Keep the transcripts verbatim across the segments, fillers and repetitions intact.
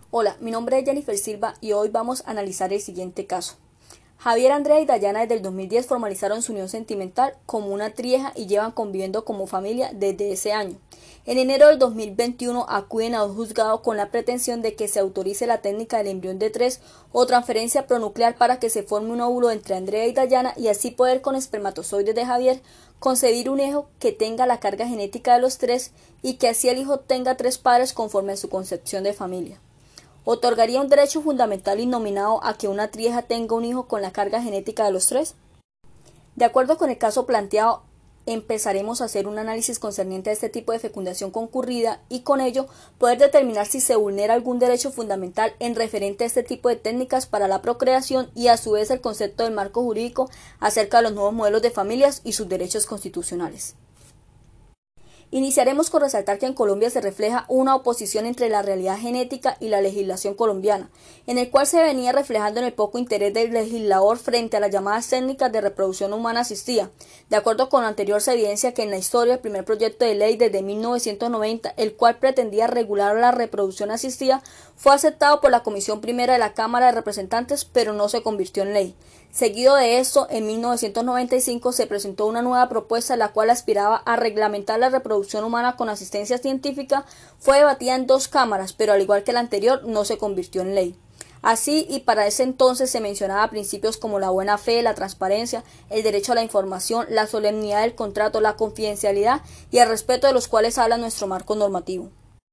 Hola, mi nombre es Jennifer Silva y hoy vamos a analizar el siguiente caso. Javier, Andrea y Dayana desde el dos mil diez formalizaron su unión sentimental como una trieja y llevan conviviendo como familia desde ese año. En enero del dos mil veintiuno acuden a un juzgado con la pretensión de que se autorice la técnica del embrión de tres o transferencia pronuclear para que se forme un óvulo entre Andrea y Dayana y así poder con espermatozoides de Javier concebir un hijo que tenga la carga genética de los tres y que así el hijo tenga tres padres conforme a su concepción de familia. ¿Otorgaría un derecho fundamental innominado a que una trieja tenga un hijo con la carga genética de los tres? De acuerdo con el caso planteado, empezaremos a hacer un análisis concerniente a este tipo de fecundación concurrida y con ello poder determinar si se vulnera algún derecho fundamental en referente a este tipo de técnicas para la procreación y a su vez el concepto del marco jurídico acerca de los nuevos modelos de familias y sus derechos constitucionales. Iniciaremos con resaltar que en Colombia se refleja una oposición entre la realidad genética y la legislación colombiana, en el cual se venía reflejando en el poco interés del legislador frente a las llamadas técnicas de reproducción humana asistida. De acuerdo con lo anterior, se evidencia que en la historia el primer proyecto de ley desde mil novecientos noventa, el cual pretendía regular la reproducción asistida, fue aceptado por la Comisión Primera de la Cámara de Representantes, pero no se convirtió en ley. Seguido de esto, en mil novecientos noventa y cinco se presentó una nueva propuesta la cual aspiraba a reglamentar la reproducción humana con asistencia científica. Fue debatida en dos cámaras, pero al igual que la anterior no se convirtió en ley. Así, y para ese entonces se mencionaba principios como la buena fe, la transparencia, el derecho a la información, la solemnidad del contrato, la confidencialidad y el respeto de los cuales habla nuestro marco normativo.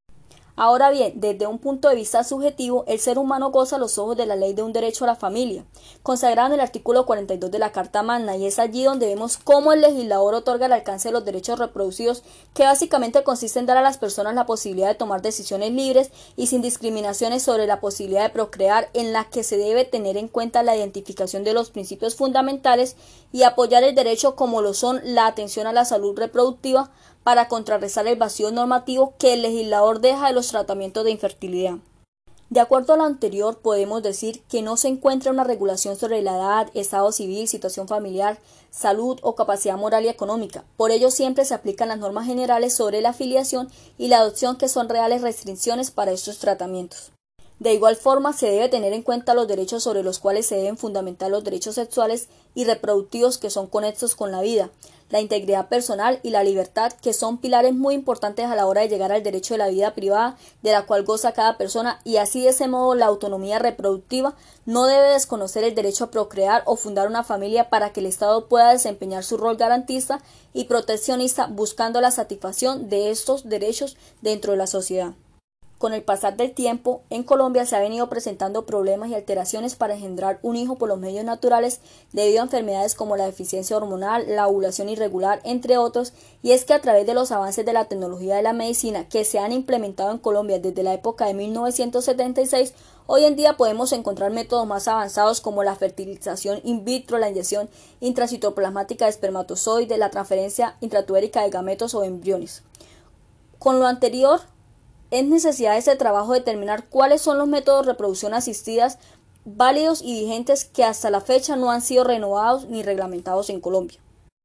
Ahora bien, desde un punto de vista subjetivo, el ser humano goza a los ojos de la ley de un derecho a la familia, consagrado en el artículo cuarenta y dos de la Carta Magna, y es allí donde vemos cómo el legislador otorga el alcance de los derechos reproducidos, que básicamente consiste en dar a las personas la posibilidad de tomar decisiones libres y sin discriminaciones sobre la posibilidad de procrear, en la que se debe tener en cuenta la identificación de los principios fundamentales y apoyar el derecho como lo son la atención a la salud reproductiva, para contrarrestar el vacío normativo que el legislador deja de los tratamientos de infertilidad. De acuerdo a lo anterior, podemos decir que no se encuentra una regulación sobre la edad, estado civil, situación familiar, salud o capacidad moral y económica. Por ello, siempre se aplican las normas generales sobre la filiación y la adopción, que son reales restricciones para estos tratamientos. De igual forma, se debe tener en cuenta los derechos sobre los cuales se deben fundamentar los derechos sexuales y reproductivos, que son conexos con la vida, la integridad personal y la libertad, que son pilares muy importantes a la hora de llegar al derecho de la vida privada, de la cual goza cada persona, y así de ese modo la autonomía reproductiva no debe desconocer el derecho a procrear o fundar una familia para que el Estado pueda desempeñar su rol garantista y proteccionista, buscando la satisfacción de estos derechos dentro de la sociedad. Con el pasar del tiempo, en Colombia se han venido presentando problemas y alteraciones para engendrar un hijo por los medios naturales debido a enfermedades como la deficiencia hormonal, la ovulación irregular, entre otros, y es que a través de los avances de la tecnología de la medicina que se han implementado en Colombia desde la época de mil novecientos setenta y seis, hoy en día podemos encontrar métodos más avanzados como la fertilización in vitro, la inyección intracitoplasmática de espermatozoides, la transferencia intratubérica de gametos o embriones. Con lo anterior, es necesidad de este trabajo determinar cuáles son los métodos de reproducción asistidas válidos y vigentes que hasta la fecha no han sido renovados ni reglamentados en Colombia.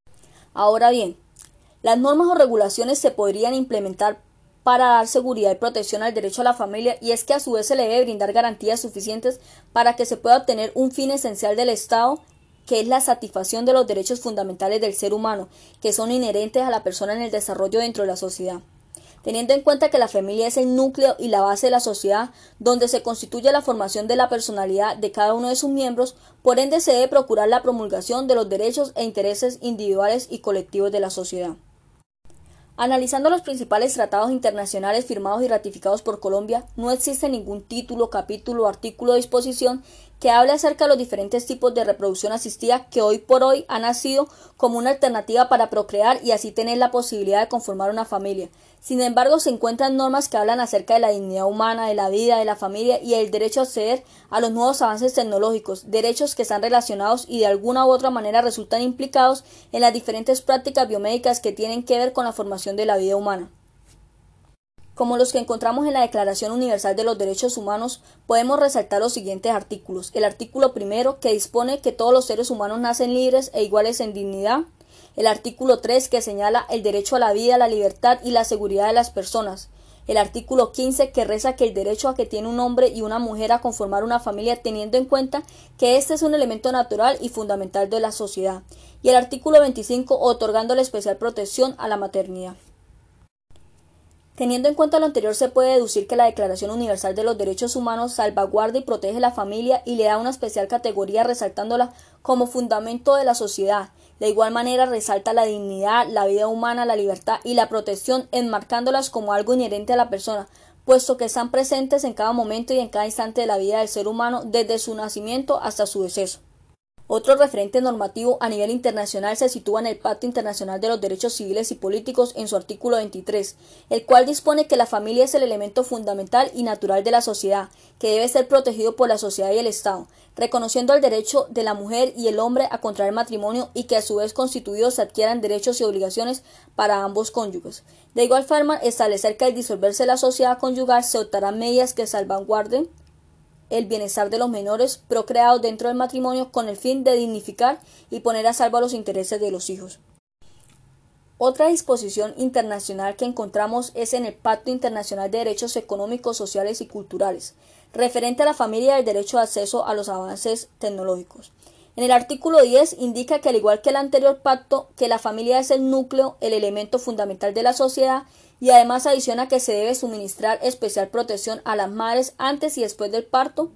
Ahora bien, las normas o regulaciones se podrían implementar para dar seguridad y protección al derecho a la familia, y es que a su vez se le debe brindar garantías suficientes para que se pueda obtener un fin esencial del Estado, que es la satisfacción de los derechos fundamentales del ser humano, que son inherentes a la persona en el desarrollo dentro de la sociedad. Teniendo en cuenta que la familia es el núcleo y la base de la sociedad, donde se constituye la formación de la personalidad de cada uno de sus miembros, por ende se debe procurar la promulgación de los derechos e intereses individuales y colectivos de la sociedad. Analizando los principales tratados internacionales firmados y ratificados por Colombia, no existe ningún título, capítulo, artículo o disposición que hable acerca de los diferentes tipos de reproducción asistida que hoy por hoy han nacido como una alternativa para procrear y así tener la posibilidad de conformar una familia. Sin embargo, se encuentran normas que hablan acerca de la dignidad humana, de la vida, de la familia y el derecho a acceder a los nuevos avances tecnológicos, derechos que están relacionados y de alguna u otra manera resultan implicados en las diferentes prácticas biomédicas que tienen que ver con la formación de la vida humana. Como los que encontramos en la Declaración Universal de los Derechos Humanos, podemos resaltar los siguientes artículos. El artículo primero, que dispone que todos los seres humanos nacen libres e iguales en dignidad. El artículo tres, que señala el derecho a la vida, la libertad y la seguridad de las personas. El artículo quince, que reza que el derecho a que tiene un hombre y una mujer a conformar una familia teniendo en cuenta que este es un elemento natural y fundamental de la sociedad. Y el artículo veinticinco, otorgando la especial protección a la maternidad. Teniendo en cuenta lo anterior, se puede deducir que la Declaración Universal de los Derechos Humanos salvaguarda y protege la familia y le da una especial categoría resaltándola como fundamento de la sociedad. De igual manera resalta la dignidad, la vida humana, la libertad y la protección, enmarcándolas como algo inherente a la persona, puesto que están presentes en cada momento y en cada instante de la vida del ser humano, desde su nacimiento hasta su deceso. Otro referente normativo a nivel internacional se sitúa en el Pacto Internacional de los Derechos Civiles y Políticos en su artículo veintitrés, el cual dispone que la familia es el elemento fundamental y natural de la sociedad, que debe ser protegido por la sociedad y el Estado, reconociendo el derecho de la mujer y el hombre a contraer matrimonio y que a su vez constituidos se adquieran derechos y obligaciones para ambos cónyuges. De igual forma, establecer que al disolverse la sociedad conyugal se adoptarán medidas que salvaguarden el bienestar de los menores procreados dentro del matrimonio con el fin de dignificar y poner a salvo los intereses de los hijos. Otra disposición internacional que encontramos es en el Pacto Internacional de Derechos Económicos, Sociales y Culturales, referente a la familia y el derecho de acceso a los avances tecnológicos. En el artículo diez indica que al igual que el anterior pacto, que la familia es el núcleo, el elemento fundamental de la sociedad, y además adiciona que se debe suministrar especial protección a las madres antes y después del parto.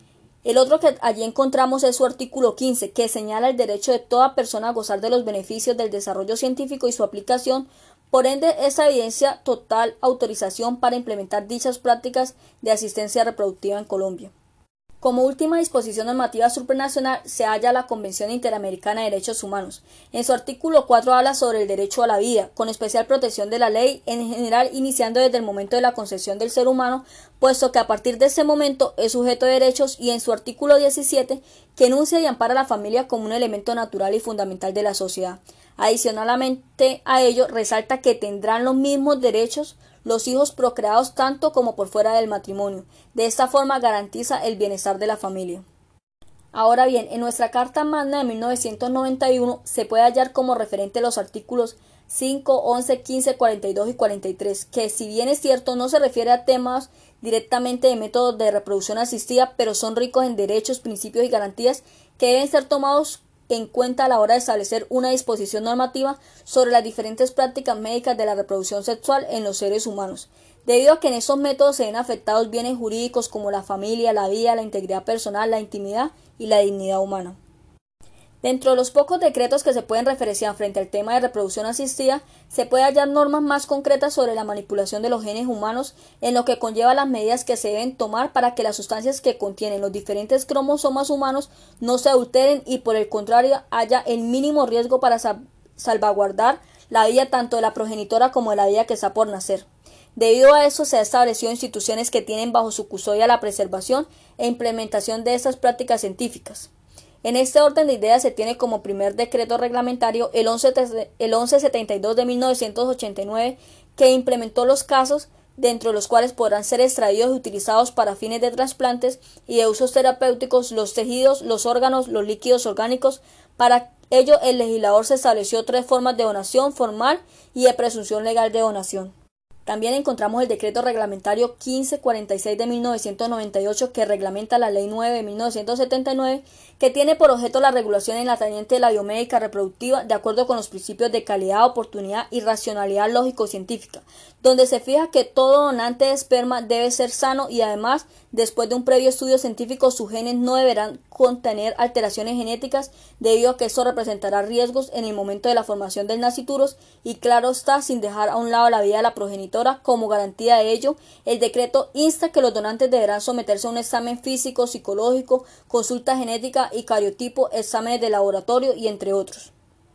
El otro que allí encontramos es su artículo quince, que señala el derecho de toda persona a gozar de los beneficios del desarrollo científico y su aplicación. Por ende, esa evidencia total autorización para implementar dichas prácticas de asistencia reproductiva en Colombia. Como última disposición normativa supranacional se halla la Convención Interamericana de Derechos Humanos. En su artículo cuatro habla sobre el derecho a la vida, con especial protección de la ley, en general iniciando desde el momento de la concepción del ser humano, puesto que a partir de ese momento es sujeto de derechos, y en su artículo diecisiete, que enuncia y ampara a la familia como un elemento natural y fundamental de la sociedad. Adicionalmente a ello, resalta que tendrán los mismos derechos los hijos procreados tanto como por fuera del matrimonio. De esta forma garantiza el bienestar de la familia. Ahora bien, en nuestra Carta Magna de mil novecientos noventa y uno se puede hallar como referente los artículos cinco, once, quince, cuarenta y dos y cuarenta y tres, que si bien es cierto no se refiere a temas directamente de métodos de reproducción asistida, pero son ricos en derechos, principios y garantías que deben ser tomados en cuenta a la hora de establecer una disposición normativa sobre las diferentes prácticas médicas de la reproducción sexual en los seres humanos, debido a que en esos métodos se ven afectados bienes jurídicos como la familia, la vida, la integridad personal, la intimidad y la dignidad humana. Dentro de los pocos decretos que se pueden referenciar frente al tema de reproducción asistida, se puede hallar normas más concretas sobre la manipulación de los genes humanos, en lo que conlleva las medidas que se deben tomar para que las sustancias que contienen los diferentes cromosomas humanos no se adulteren y por el contrario haya el mínimo riesgo para salvaguardar la vida tanto de la progenitora como de la vida que está por nacer. Debido a eso, se ha establecido instituciones que tienen bajo su custodia la preservación e implementación de estas prácticas científicas. En este orden de ideas se tiene como primer decreto reglamentario el once setenta y dos de mil novecientos ochenta y nueve, que implementó los casos dentro de los cuales podrán ser extraídos y utilizados para fines de trasplantes y de usos terapéuticos los tejidos, los órganos, los líquidos orgánicos. Para ello, el legislador se estableció tres formas de donación formal y de presunción legal de donación. También encontramos el decreto reglamentario quince cuarenta y seis de mil novecientos noventa y ocho, que reglamenta la ley nueve de mil novecientos setenta y nueve, que tiene por objeto la regulación en la tangente de la biomédica reproductiva de acuerdo con los principios de calidad, oportunidad y racionalidad lógico-científica, donde se fija que todo donante de esperma debe ser sano y además, después de un previo estudio científico, sus genes no deberán contener alteraciones genéticas, debido a que esto representará riesgos en el momento de la formación del nasciturus y claro está, sin dejar a un lado la vida de la progenitora. Como garantía de ello, el decreto insta que los donantes deberán someterse a un examen físico, psicológico, consulta genética y cariotipo, exámenes de laboratorio y entre otros.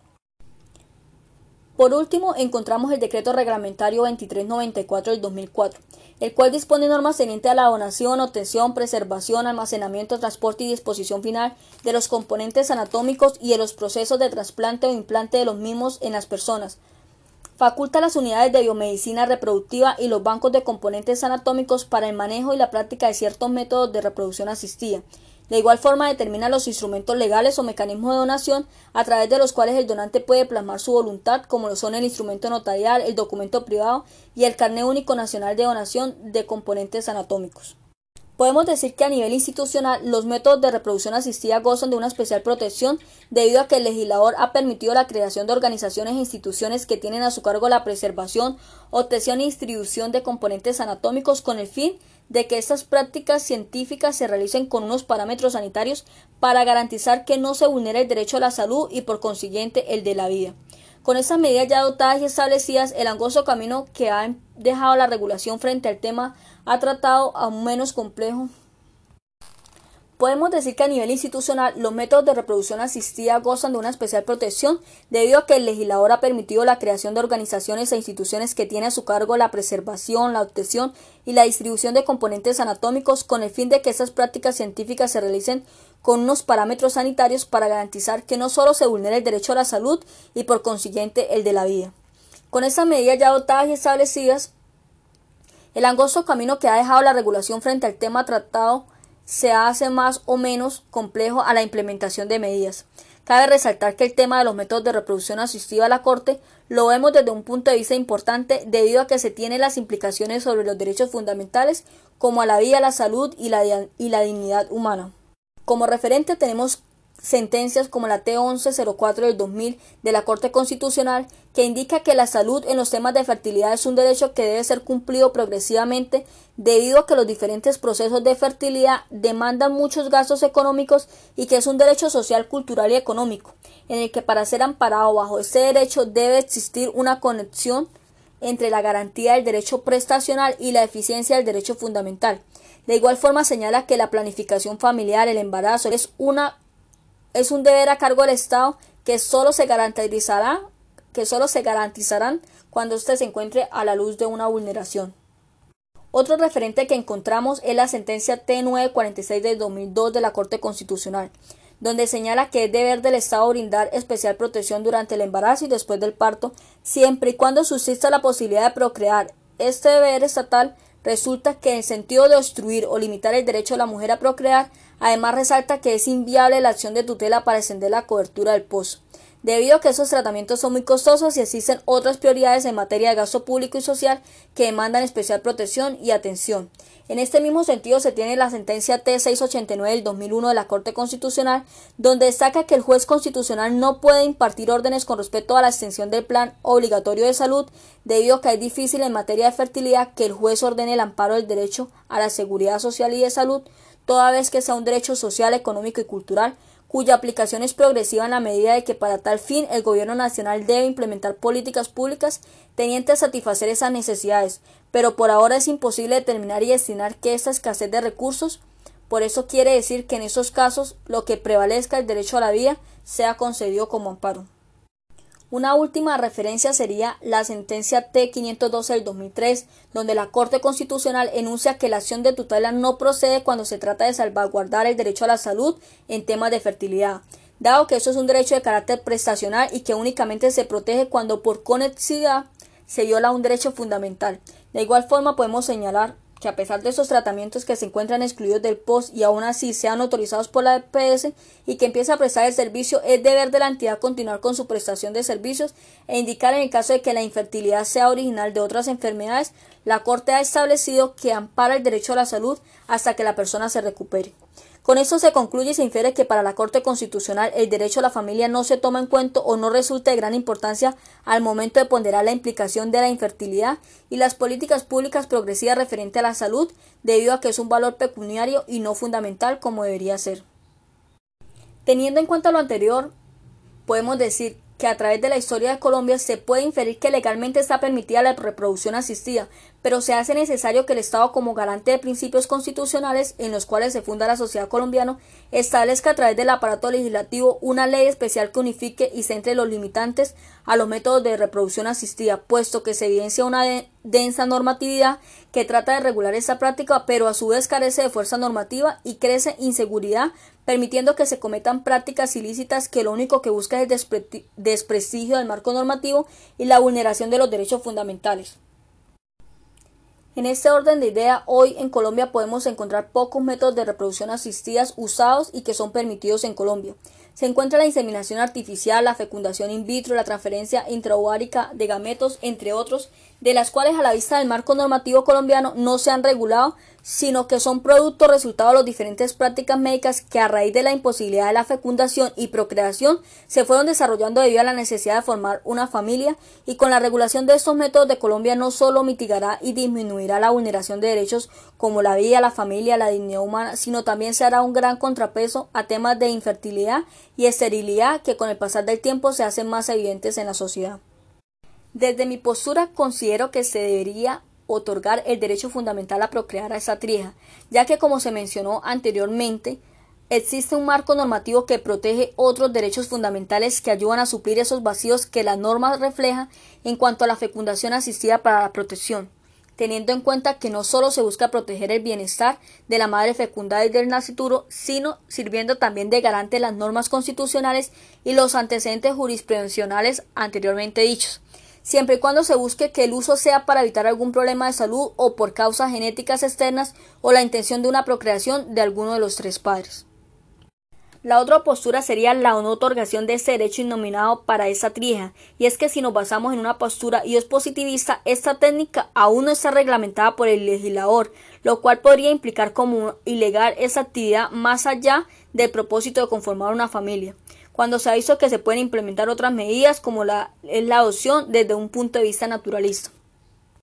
Por último, encontramos el decreto reglamentario veintitrés noventa y cuatro del dos mil cuatro, el cual dispone normas tendientes a la donación, obtención, preservación, almacenamiento, transporte y disposición final de los componentes anatómicos y de los procesos de trasplante o implante de los mismos en las personas. Faculta las unidades de biomedicina reproductiva y los bancos de componentes anatómicos para el manejo y la práctica de ciertos métodos de reproducción asistida. De igual forma determina los instrumentos legales o mecanismos de donación a través de los cuales el donante puede plasmar su voluntad, como lo son el instrumento notarial, el documento privado y el carnet único nacional de donación de componentes anatómicos. Podemos decir que a nivel institucional los métodos de reproducción asistida gozan de una especial protección debido a que el legislador ha permitido la creación de organizaciones e instituciones que tienen a su cargo la preservación, obtención y distribución de componentes anatómicos con el fin de que estas prácticas científicas se realicen con unos parámetros sanitarios para garantizar que no se vulnere el derecho a la salud y por consiguiente el de la vida. Con estas medidas ya adoptadas y establecidas, el angosto camino que ha dejado la regulación frente al tema ha tratado aún menos complejo. Podemos decir que a nivel institucional los métodos de reproducción asistida gozan de una especial protección debido a que el legislador ha permitido la creación de organizaciones e instituciones que tienen a su cargo la preservación, la obtención y la distribución de componentes anatómicos con el fin de que estas prácticas científicas se realicen con unos parámetros sanitarios para garantizar que no solo se vulnere el derecho a la salud y por consiguiente el de la vida. Con estas medidas ya adoptadas y establecidas, el angosto camino que ha dejado la regulación frente al tema tratado se hace más o menos complejo a la implementación de medidas. Cabe resaltar que el tema de los métodos de reproducción asistida a la Corte lo vemos desde un punto de vista importante debido a que se tienen las implicaciones sobre los derechos fundamentales como a la vida, la salud y la, y la dignidad humana. Como referente tenemos sentencias como la T once cero cuatro del dos mil de la Corte Constitucional, que indica que la salud en los temas de fertilidad es un derecho que debe ser cumplido progresivamente debido a que los diferentes procesos de fertilidad demandan muchos gastos económicos y que es un derecho social, cultural y económico, en el que para ser amparado bajo este derecho debe existir una conexión entre la garantía del derecho prestacional y la eficiencia del derecho fundamental. De igual forma señala que la planificación familiar, el embarazo, es una es un deber a cargo del Estado que solo se garantizará que solo se garantizarán cuando éste se encuentre a la luz de una vulneración. Otro referente que encontramos es la sentencia T novecientos cuarenta y seis del dos mil dos de la Corte Constitucional, donde señala que es deber del Estado brindar especial protección durante el embarazo y después del parto, siempre y cuando subsista la posibilidad de procrear. Este deber estatal resulta que en el sentido de obstruir o limitar el derecho de la mujer a procrear, además resalta que es inviable la acción de tutela para extender la cobertura del P O S, debido a que esos tratamientos son muy costosos y existen otras prioridades en materia de gasto público y social que demandan especial protección y atención. En este mismo sentido se tiene la sentencia T seiscientos ochenta y nueve del dos mil uno de la Corte Constitucional, donde destaca que el juez constitucional no puede impartir órdenes con respecto a la extensión del plan obligatorio de salud, debido a que es difícil en materia de fertilidad que el juez ordene el amparo del derecho a la seguridad social y de salud, toda vez que sea un derecho social, económico y cultural, cuya aplicación es progresiva en la medida de que para tal fin el Gobierno Nacional debe implementar políticas públicas tendientes a satisfacer esas necesidades, pero por ahora es imposible determinar y estimar que esta escasez de recursos, por eso quiere decir que en esos casos lo que prevalezca el derecho a la vida sea concedido como amparo. Una última referencia sería la sentencia T quinientos doce del dos mil tres, donde la Corte Constitucional enuncia que la acción de tutela no procede cuando se trata de salvaguardar el derecho a la salud en temas de fertilidad, dado que eso es un derecho de carácter prestacional y que únicamente se protege cuando por conexidad se viola un derecho fundamental. De igual forma podemos señalar que a pesar de esos tratamientos que se encuentran excluidos del P O S y aún así sean autorizados por la E P S y que empiece a prestar el servicio, es deber de la entidad continuar con su prestación de servicios e indicar en el caso de que la infertilidad sea original de otras enfermedades, la Corte ha establecido que ampara el derecho a la salud hasta que la persona se recupere. Con esto se concluye y se infiere que para la Corte Constitucional el derecho a la familia no se toma en cuenta o no resulta de gran importancia al momento de ponderar la implicación de la infertilidad y las políticas públicas progresivas referente a la salud, debido a que es un valor pecuniario y no fundamental como debería ser. Teniendo en cuenta lo anterior, podemos decir que a través de la historia de Colombia se puede inferir que legalmente está permitida la reproducción asistida, pero se hace necesario que el Estado, como garante de principios constitucionales en los cuales se funda la sociedad colombiana, establezca a través del aparato legislativo una ley especial que unifique y centre los limitantes a los métodos de reproducción asistida, puesto que se evidencia una de densa normatividad que trata de regular esta práctica, pero a su vez carece de fuerza normativa y crece inseguridad, permitiendo que se cometan prácticas ilícitas que lo único que busca es el despre- desprestigio del marco normativo y la vulneración de los derechos fundamentales. En este orden de idea, hoy en Colombia podemos encontrar pocos métodos de reproducción asistidas usados y que son permitidos en Colombia. Se encuentra la inseminación artificial, la fecundación in vitro, la transferencia intraovárica de gametos, entre otros, de las cuales a la vista del marco normativo colombiano no se han regulado, sino que son producto resultado de las diferentes prácticas médicas que a raíz de la imposibilidad de la fecundación y procreación se fueron desarrollando debido a la necesidad de formar una familia, y con la regulación de estos métodos de Colombia no solo mitigará y disminuirá la vulneración de derechos como la vida, la familia, la dignidad humana, sino también será un gran contrapeso a temas de infertilidad y esterilidad que con el pasar del tiempo se hacen más evidentes en la sociedad. Desde mi postura considero que se debería otorgar el derecho fundamental a procrear a esta trieja, ya que como se mencionó anteriormente, existe un marco normativo que protege otros derechos fundamentales que ayudan a suplir esos vacíos que la norma refleja en cuanto a la fecundación asistida para la protección, teniendo en cuenta que no solo se busca proteger el bienestar de la madre fecundada y del nascituro, sino sirviendo también de garante las normas constitucionales y los antecedentes jurisprudenciales anteriormente dichos, siempre y cuando se busque que el uso sea para evitar algún problema de salud o por causas genéticas externas o la intención de una procreación de alguno de los tres padres. La otra postura sería la no otorgación de este derecho innominado para esa trieja, y es que si nos basamos en una postura y es positivista, esta técnica aún no está reglamentada por el legislador, lo cual podría implicar como ilegal esa actividad más allá del propósito de conformar una familia, cuando se ha visto que se pueden implementar otras medidas como la, es la adopción desde un punto de vista naturalista.